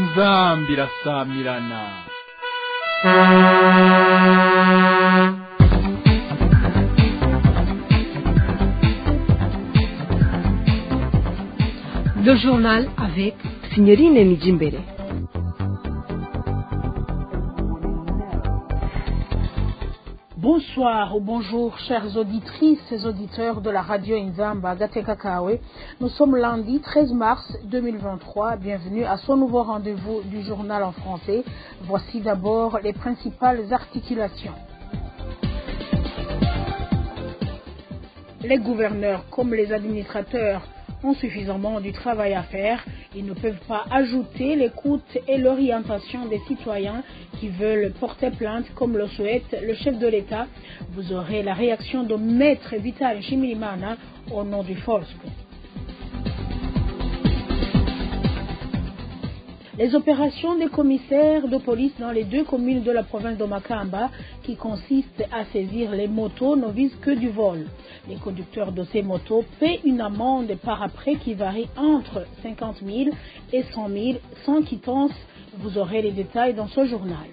inzambi irasamirana. Le journal avec Signorine Nijimbere. Bonsoir ou bonjour, chères auditrices et auditeurs de la radio Inzamba Gateka-Kawe. Nous sommes lundi 13 mars 2023. Bienvenue à ce nouveau rendez-vous du journal en français. Voici d'abord les principales articulations. Les gouverneurs comme les administrateurs ont suffisamment du travail à faire. Ils ne peuvent pas ajouter l'écoute et l'orientation des citoyens qui veulent porter plainte comme le souhaite le chef de l'État. Vous aurez la réaction de Maître Vital Nshimirimana au nom du FOSC. Les opérations des commissaires de police dans les deux communes de la province de Makamba, qui consistent à saisir les motos, ne visent que du vol. Les conducteurs de ces motos paient une amende par après qui varie entre 50 000 et 100 000 sans quittance. Vous aurez les détails dans ce journal.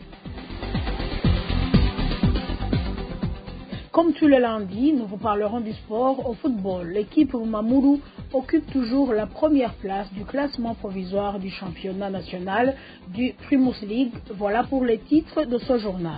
Comme tous les lundis, nous vous parlerons du sport au football. L'équipe Mamourou occupe toujours la première place du classement provisoire du championnat national du Primus League. Voilà pour les titres de ce journal.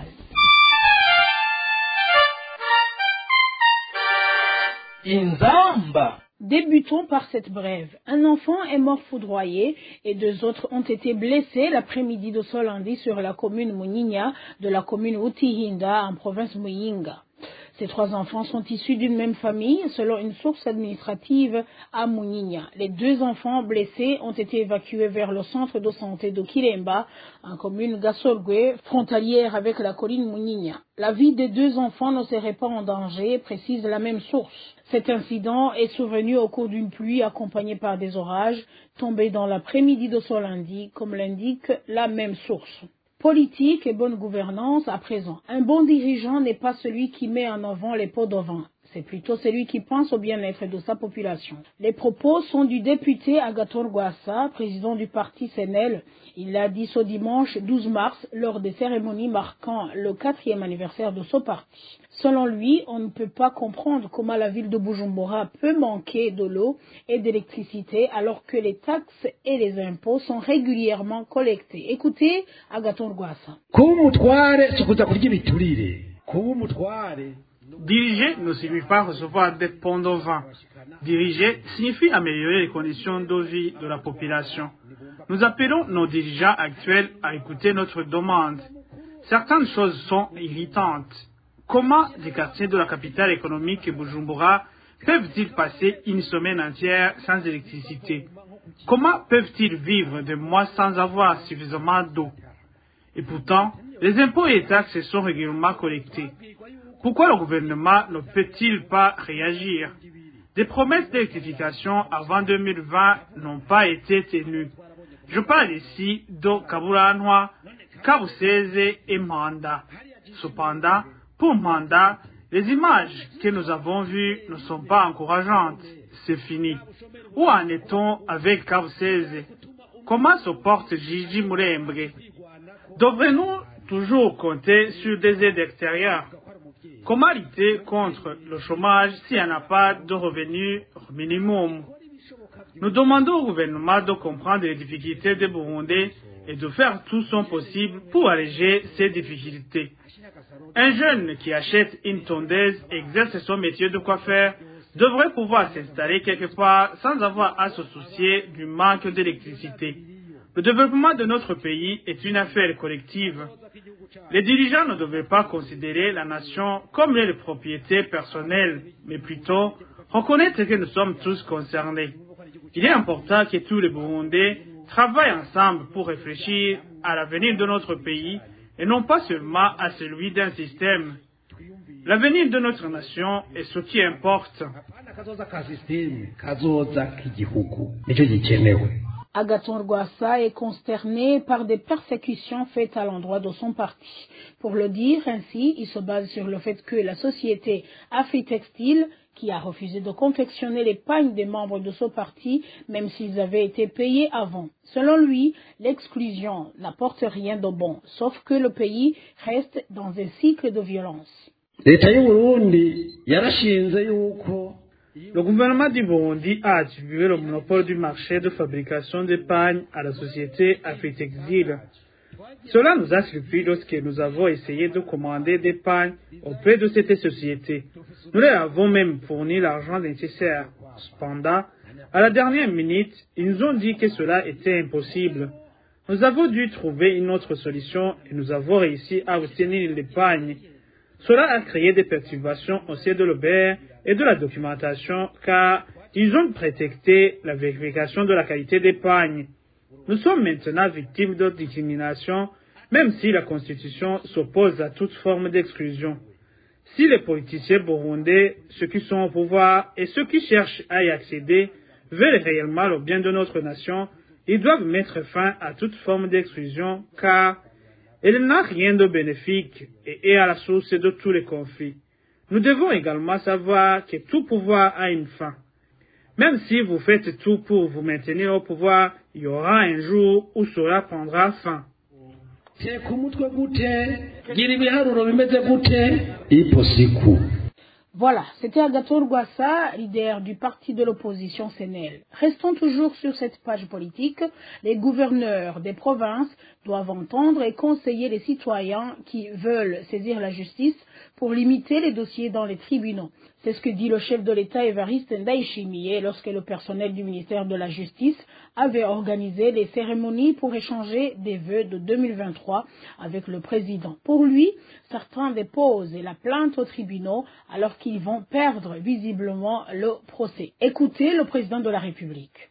Inzamba. Débutons par cette brève. Un enfant est mort foudroyé et deux autres ont été blessés l'après-midi de ce lundi sur la commune Munyinya de la commune Utihinda en province Muyinga. Ces trois enfants sont issus d'une même famille, selon une source administrative à Munyinya. Les deux enfants blessés ont été évacués vers le centre de santé de Kilemba, en commune Gasorgwe, frontalière avec la colline Munyinya. La vie des deux enfants ne serait pas en danger, précise la même source. Cet incident est survenu au cours d'une pluie accompagnée par des orages tombés dans l'après-midi de ce lundi, comme l'indique la même source. Politique et bonne gouvernance à présent. Un bon dirigeant n'est pas celui qui met en avant les pots de vin. C'est plutôt celui qui pense au bien-être de sa population. Les propos sont du député Agathon Rwasa, président du parti Sénel. Il l'a dit ce dimanche 12 mars lors des cérémonies marquant le 4e anniversaire de ce parti. Selon lui, on ne peut pas comprendre comment la ville de Bujumbura peut manquer de l'eau et d'électricité alors que les taxes et les impôts sont régulièrement collectés. Écoutez Agathon Rwasa. Diriger ne signifie pas recevoir des ponts de vin. Diriger signifie améliorer les conditions de vie de la population. Nous appelons nos dirigeants actuels à écouter notre demande. Certaines choses sont irritantes. Comment des quartiers de la capitale économique Bujumbura peuvent-ils passer une semaine entière sans électricité? Comment peuvent-ils vivre des mois sans avoir suffisamment d'eau? Et pourtant, les impôts et les taxes sont régulièrement collectés. Pourquoi le gouvernement ne peut-il pas réagir? Des promesses d'électrification avant 2020 n'ont pas été tenues. Je parle ici de Kaburanwa, Kabuseze et Manda. Cependant, pour Manda, les images que nous avons vues ne sont pas encourageantes. C'est fini. Où en est-on avec Kabuseze? Comment se porte Gigi Murembre? Devons-nous toujours compter sur des aides extérieures? Comment lutter contre le chômage s'il n'y en a pas de revenus minimum? Nous demandons au gouvernement de comprendre les difficultés des Burundais et de faire tout son possible pour alléger ces difficultés. Un jeune qui achète une tondeuse et exerce son métier de coiffeur devrait pouvoir s'installer quelque part sans avoir à se soucier du manque d'électricité. Le développement de notre pays est une affaire collective. Les dirigeants ne devraient pas considérer la nation comme les propriétés personnelles, mais plutôt reconnaître que nous sommes tous concernés. Il est important que tous les Burundais travaillent ensemble pour réfléchir à l'avenir de notre pays et non pas seulement à celui d'un système. L'avenir de notre nation est ce qui importe. Agathon Rwasa est consterné par des persécutions faites à l'endroit de son parti. Pour le dire ainsi, il se base sur le fait que la société Afritextile, qui a refusé de confectionner les pagnes des membres de ce parti, même s'ils avaient été payés avant. Selon lui, l'exclusion n'apporte rien de bon, sauf que le pays reste dans un cycle de violence. Le gouvernement du Burundi a attribué le monopole du marché de fabrication des pagnes à la société Afritextile. Cela nous a surpris lorsque nous avons essayé de commander des pagnes auprès de cette société. Nous leur avons même fourni l'argent nécessaire. Cependant, à la dernière minute, ils nous ont dit que cela était impossible. Nous avons dû trouver une autre solution et nous avons réussi à obtenir les pagnes. Cela a créé des perturbations au sein de l'Obert et de la documentation car ils ont prétexté la vérification de la qualité des pagnes. Nous sommes maintenant victimes de discrimination, même si la Constitution s'oppose à toute forme d'exclusion. Si les politiciens burundais, ceux qui sont au pouvoir et ceux qui cherchent à y accéder, veulent réellement le bien de notre nation, ils doivent mettre fin à toute forme d'exclusion car elle n'a rien de bénéfique et est à la source de tous les conflits. Nous devons également savoir que tout pouvoir a une fin. Même si vous faites tout pour vous maintenir au pouvoir, il y aura un jour où cela prendra fin. Voilà, c'était Agathon Rwasa, leader du parti de l'opposition CNL. Restons toujours sur cette page politique. Les gouverneurs des provinces doivent entendre et conseiller les citoyens qui veulent saisir la justice pour limiter les dossiers dans les tribunaux. C'est ce que dit le chef de l'État Évariste Ndayishimiye lorsque le personnel du ministère de la Justice avait organisé les cérémonies pour échanger des vœux de 2023 avec le président. Pour lui, certains déposent la plainte aux tribunaux alors qu'ils vont perdre visiblement le procès. Écoutez le président de la République.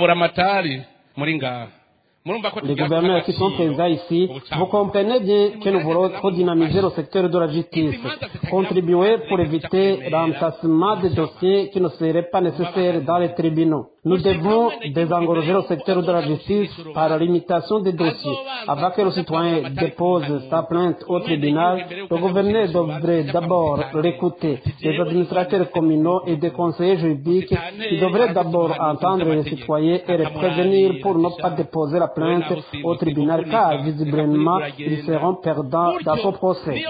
Les gouverneurs qui sont présents ici, vous comprenez bien que nous voulons trop dynamiser le secteur de la justice, contribuer pour éviter l'entassement des dossiers qui ne seraient pas nécessaires dans les tribunaux. Nous devons désengorger le secteur de la justice par la limitation des dossiers. Avant que le citoyen dépose sa plainte au tribunal, le gouverneur devrait d'abord l'écouter. Les administrateurs communaux et des conseillers juridiques qui devraient d'abord entendre les citoyens et les prévenir pour ne pas déposer la plainte au tribunal car visiblement ils seront perdants dans ce procès.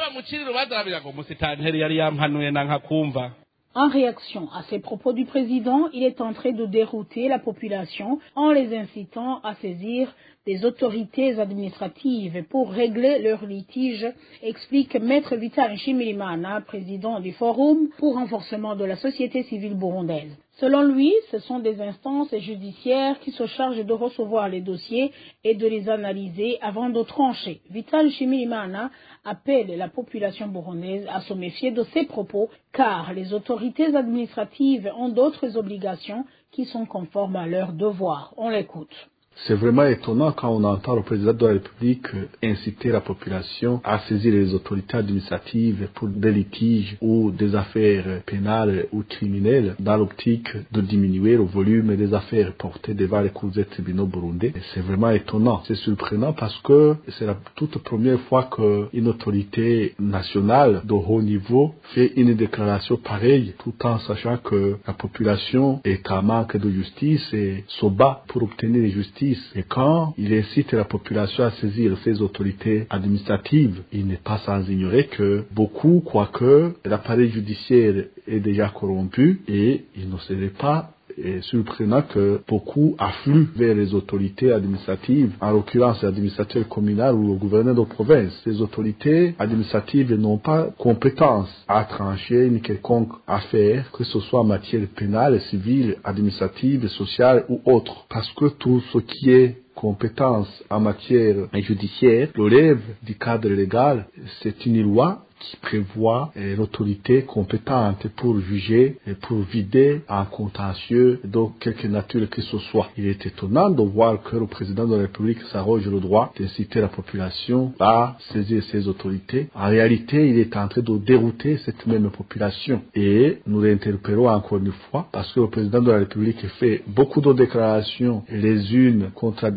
En réaction à ces propos du président, il est en train de dérouter la population en les incitant à saisir des autorités administratives pour régler leurs litiges, explique Maître Vital Nshimirimana, président du Forum pour renforcement de la société civile burundaise. Selon lui, ce sont des instances judiciaires qui se chargent de recevoir les dossiers et de les analyser avant de trancher. Vital Nshimirimana appelle la population burundaise à se méfier de ces propos car les autorités administratives ont d'autres obligations qui sont conformes à leurs devoirs. On l'écoute. C'est vraiment étonnant quand on entend le président de la République inciter la population à saisir les autorités administratives pour des litiges ou des affaires pénales ou criminelles dans l'optique de diminuer le volume des affaires portées devant les cours des tribunaux burundais. C'est vraiment étonnant. C'est surprenant parce que c'est la toute première fois qu'une autorité nationale de haut niveau fait une déclaration pareille tout en sachant que la population est en manque de justice et se bat pour obtenir la justice. Et quand il incite la population à saisir ces autorités administratives, il n'est pas sans ignorer que beaucoup croient que l'appareil judiciaire est déjà corrompu et il ne serait pas surprenant que beaucoup affluent vers les autorités administratives, en l'occurrence l'administrateur communal ou le gouverneur de province. Ces autorités administratives n'ont pas compétence à trancher une quelconque affaire, que ce soit en matière pénale, civile, administrative, sociale ou autre. Parce que tout ce qui est compétence en matière judiciaire relève du cadre légal. C'est une loi qui prévoit l'autorité compétente pour juger et pour vider un contentieux de quelque nature que ce soit. Il est étonnant de voir que le président de la République s'arroge le droit d'inciter la population à saisir ses autorités. En réalité, il est en train de dérouter cette même population. Et nous l'interpellons encore une fois parce que le président de la République fait beaucoup de déclarations, les unes contradictoires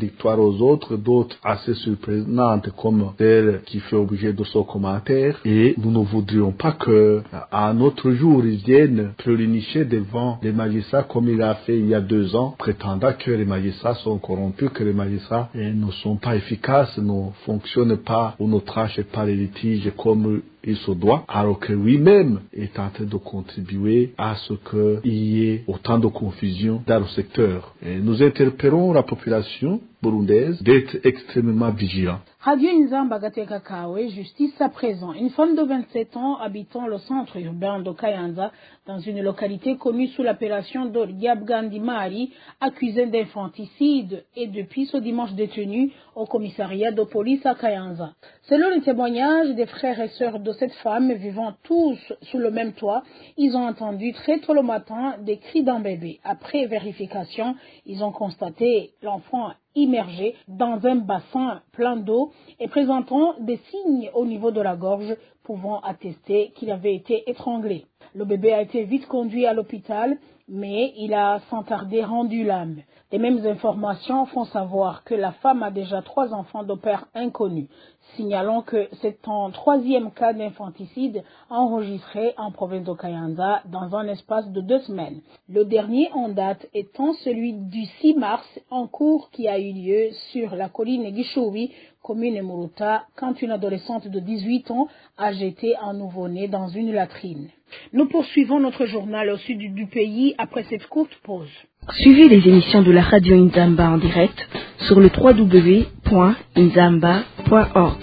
contradictoires aux autres, d'autres assez surprenantes comme celle qui fait objet de son commentaire. Et nous ne voudrions pas que, à un autre jour, ils viennent pleurnicher devant les magistrats comme il a fait il y a 2 ans, prétendant que les magistrats sont corrompus, que les magistrats ne sont pas efficaces, ne fonctionnent pas ou ne tranchent pas les litiges comme il se doit, alors que lui-même est en train de contribuer à ce qu'il y ait autant de confusion dans le secteur. Et nous interpellons la population burundaise d'être extrêmement vigilante. Radio Nzamba Gateka Kawe, justice à présent. Une femme de 27 ans habitant le centre urbain de Kayanza, dans une localité connue sous l'appellation de Yabgandimari, accusée d'infanticide et depuis ce dimanche détenue au commissariat de police à Kayanza. Selon les témoignages des frères et sœurs de cette femme vivant tous sous le même toit, ils ont entendu très tôt le matin des cris d'un bébé. Après vérification, ils ont constaté l'enfant immergé dans un bassin plein d'eau et présentant des signes au niveau de la gorge pouvant attester qu'il avait été étranglé. Le bébé a été vite conduit à l'hôpital, mais il a sans tarder rendu l'âme. Les mêmes informations font savoir que la femme a déjà 3 enfants de père inconnu. Signalons que c'est un 3e cas d'infanticide enregistré en province de Kayanza dans un espace de 2 semaines. Le dernier en date étant celui du 6 mars en cours qui a eu lieu sur la colline Gishowi, commune Muruta, quand une adolescente de 18 ans a jeté un nouveau-né dans une latrine. Nous poursuivons notre journal au sud du pays après cette courte pause. Suivez les émissions de la radio Nzamba en direct sur le www.nzamba.org.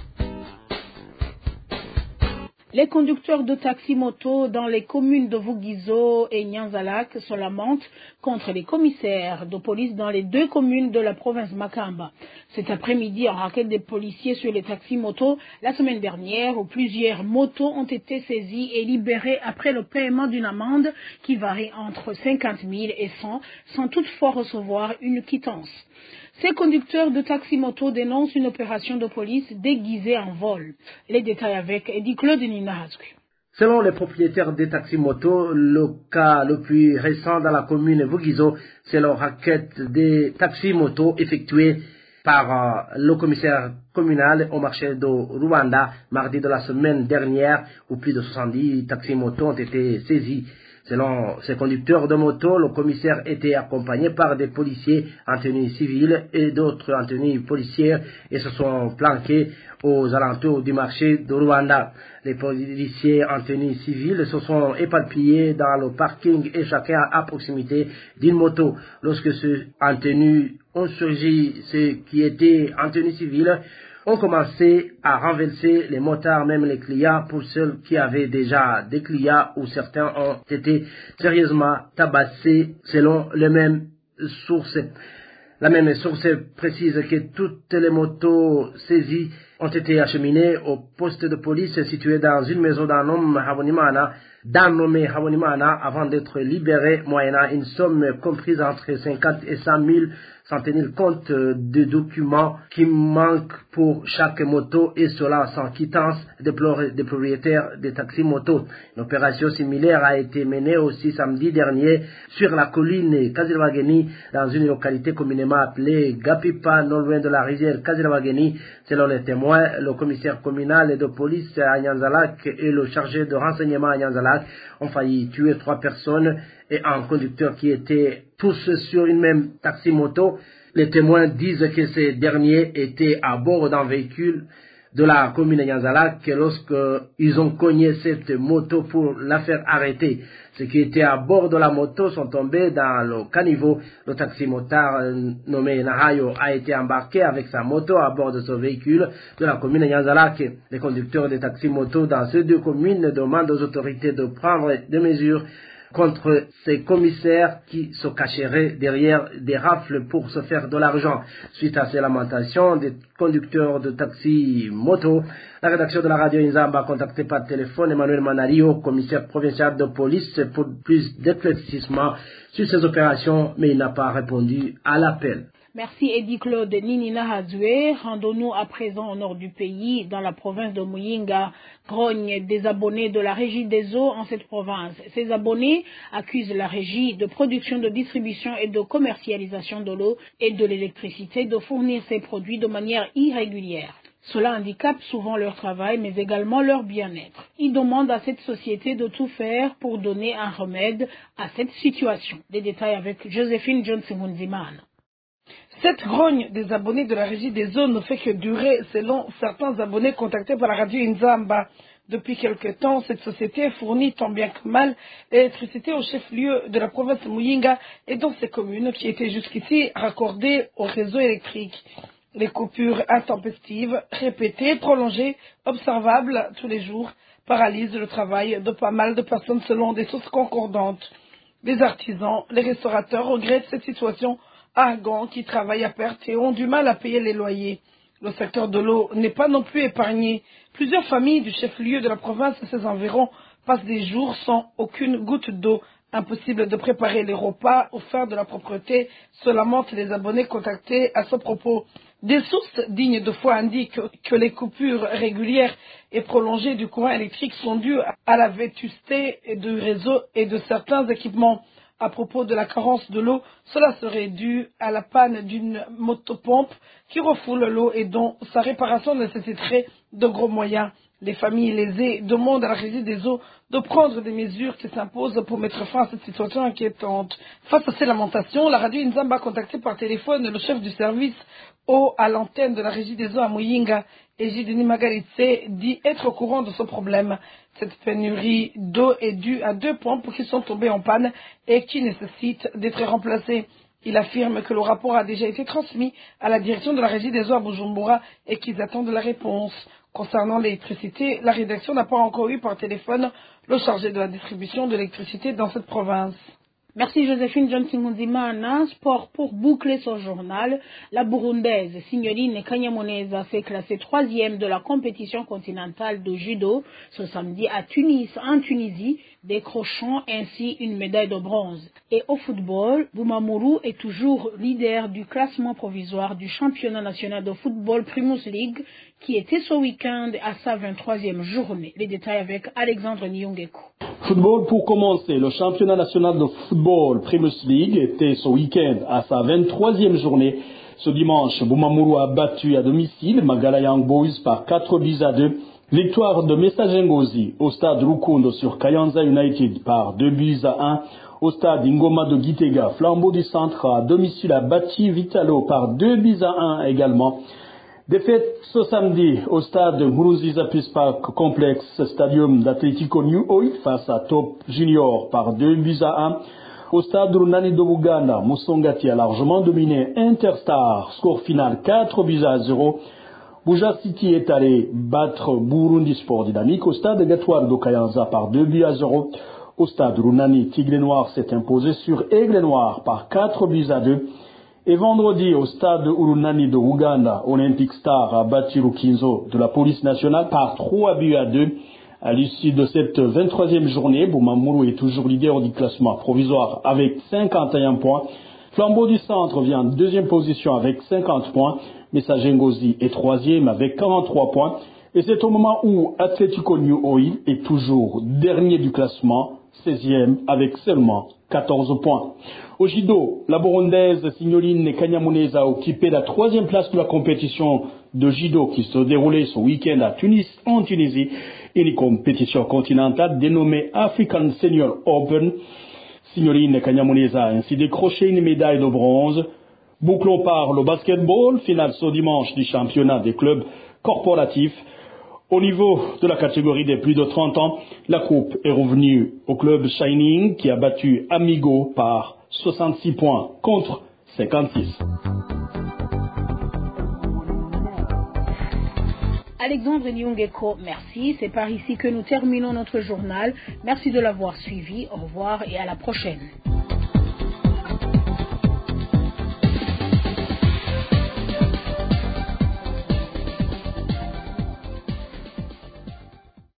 Les conducteurs de taxi-moto dans les communes de Vugizo et Nyanzalak se lamentent contre les commissaires de police dans les 2 communes de la province Makamba. Cet après-midi, en raquette des policiers sur les taxi-motos, la semaine dernière, où plusieurs motos ont été saisies et libérées après le paiement d'une amende qui varie entre 50 000 et 100, sans toutefois recevoir une quittance. Ces conducteurs de taxi-moto dénoncent une opération de police déguisée en vol. Les détails avec Eddie Claude Ninahasku. Selon les propriétaires des taxis-motos, le cas le plus récent dans la commune Vugizo, c'est la raquette des taxis-motos effectuée par le commissaire communal au marché de Rwanda, mardi de la semaine dernière, où plus de 70 taxis-motos ont été saisis. Selon ces conducteurs de moto, le commissaire était accompagné par des policiers en tenue civile et d'autres en tenue policière et se sont planqués aux alentours du marché de Rwanda. Les policiers en tenue civile se sont éparpillés dans le parking et chacun à proximité d'une moto. Lorsque ceux en tenue ont surgi, ceux qui étaient en tenue civile ont commencé à renverser les motards, même les clients, pour ceux qui avaient déjà des clients où certains ont été sérieusement tabassés selon les mêmes sources. La même source précise que toutes les motos saisies ont été acheminées au poste de police situé dans une maison d'un homme nommé Habonimana avant d'être libéré moyennant une somme comprise entre 50 et 100 000 sans tenir compte des documents qui manquent pour chaque moto et cela sans quittance, déplorent des propriétaires des taxis-motos. Une opération similaire a été menée aussi samedi dernier sur la colline Kazilwageni dans une localité communément appelée Gapipa, non loin de la rivière Kazilwageni. Selon les témoins, le commissaire communal de police à Nyanzalak et le chargé de renseignement à Nyanzalak ont failli tuer 3 personnes et un conducteur qui était tous sur une même taxi-moto. Les témoins disent que ces derniers étaient à bord d'un véhicule de la commune de Nyanzalak lorsqu'ils ont cogné cette moto pour la faire arrêter. Ceux qui étaient à bord de la moto sont tombés dans le caniveau. Le taxi-motard nommé Nahayo a été embarqué avec sa moto à bord de ce véhicule de la commune de Nyanzalak. Les conducteurs des taxi-motos dans ces 2 communes demandent aux autorités de prendre des mesures contre ces commissaires qui se cacheraient derrière des rafles pour se faire de l'argent. Suite à ces lamentations des conducteurs de taxi-moto, la rédaction de la radio Nzamba a contacté par téléphone Emmanuel Manario, commissaire provincial de police, pour plus d'éclaircissement sur ces opérations, mais il n'a pas répondu à l'appel. Merci Eddie Claude Ninina Hazoué. Rendons-nous à présent au nord du pays, dans la province de Muyinga. Grogne des abonnés de la Régie des eaux en cette province. Ces abonnés accusent la Régie de production, de distribution et de commercialisation de l'eau et de l'électricité de fournir ces produits de manière irrégulière. Cela handicape souvent leur travail, mais également leur bien-être. Ils demandent à cette société de tout faire pour donner un remède à cette situation. Des détails avec Joséphine Johnson-Hunziman. Cette grogne des abonnés de la Régie des eaux ne fait que durer, selon certains abonnés contactés par la radio Inzamba. Depuis quelque temps, cette société fournit tant bien que mal l'électricité au chef-lieu de la province de Muyinga et dans ses communes qui étaient jusqu'ici raccordées au réseau électrique. Les coupures intempestives, répétées, prolongées, observables tous les jours, paralysent le travail de pas mal de personnes selon des sources concordantes. Les artisans, les restaurateurs regrettent cette situation argants qui travaillent à perte et ont du mal à payer les loyers. Le secteur de l'eau n'est pas non plus épargné. Plusieurs familles du chef-lieu de la province et ses environs passent des jours sans aucune goutte d'eau. Impossible de préparer les repas offerts de la propreté, se lamentent les abonnés contactés à ce propos. Des sources dignes de foi indiquent que les coupures régulières et prolongées du courant électrique sont dues à la vétusté du réseau et de certains équipements. À propos de la carence de l'eau, cela serait dû à la panne d'une motopompe qui refoule l'eau et dont sa réparation nécessiterait de gros moyens. Les familles lésées demandent à la Régie des eaux de prendre des mesures qui s'imposent pour mettre fin à cette situation inquiétante. Face à ces lamentations, la radio Inzamba a contacté par téléphone le chef du service eau à l'antenne de la Régie des eaux à Muyinga, Egidini Magalitse, dit être au courant de ce problème. Cette pénurie d'eau est due à 2 pompes qui sont tombées en panne et qui nécessitent d'être remplacées. Il affirme que le rapport a déjà été transmis à la direction de la Régie des eaux à Bujumbura et qu'ils attendent la réponse. Concernant l'électricité, la rédaction n'a pas encore eu par téléphone le chargé de la distribution de l'électricité dans cette province. Merci Joséphine Johnson-Hunzimana. Sport pour boucler son journal. La Burundaise Signorine Kanyamuneza s'est classée 3e de la compétition continentale de judo ce samedi à Tunis, en Tunisie, décrochant ainsi une médaille de bronze. Et au football, Bumamuru est toujours leader du classement provisoire du championnat national de football Primus League qui était ce week-end à sa 23e journée. Les détails avec Alexandre Nyongeko. Football pour commencer. Le championnat national de football Primus League était ce week-end à sa 23e journée. Ce dimanche, Bumamuru a battu à domicile Magala Young Boys par 4-2. Victoire de Messager Ngozi au stade Rukundo sur Kayanza United par 2-1. Au stade Ingoma de Gitega, Flambeau du Centre à domicile a battu Vitalo par 2-1 également. Défaite ce samedi au stade Nkurunziza Peace Park Complex Stadium d'Atletico New Oil face à Top Junior par 2-1. Au stade Runani de Buganda, Musongati a largement dominé Interstar, score final 4-0. Buja City est allé battre Burundi Sport Dynamique au stade Gatouar de Kayanza par 2-0. Au stade Runani, Tigre Noir s'est imposé sur Aigle Noir par 4-2. Et vendredi, au stade Urunani de Uganda, Olympic Star a battu Rukinzo de la police nationale par 3-2. À l'issue de cette 23e journée, Bumamuru est toujours leader du classement provisoire avec 51 points. Flambeau du Centre vient en 2e position avec 50 points. Messager Ngozi est 3e avec 43 points. Et c'est au moment où Atletico New Oil est toujours dernier du classement, 16e avec seulement 14 points. Au judo, la Burundaise Signorine Kanyamuneza a occupé la 3e place de la compétition de judo qui se déroulait ce week-end à Tunis, en Tunisie, une compétition continentale dénommée African Senior Open. Signorine Kanyamuneza a ainsi décroché une médaille de bronze. Bouclons par le basketball, finale ce dimanche du championnat des clubs corporatifs. Au niveau de la catégorie des plus de 30 ans, la coupe est revenue au club Shining qui a battu Amigo par 66 points contre 56. Alexandre Nyongeko, merci. C'est par ici que nous terminons notre journal. Merci de l'avoir suivi. Au revoir et à la prochaine.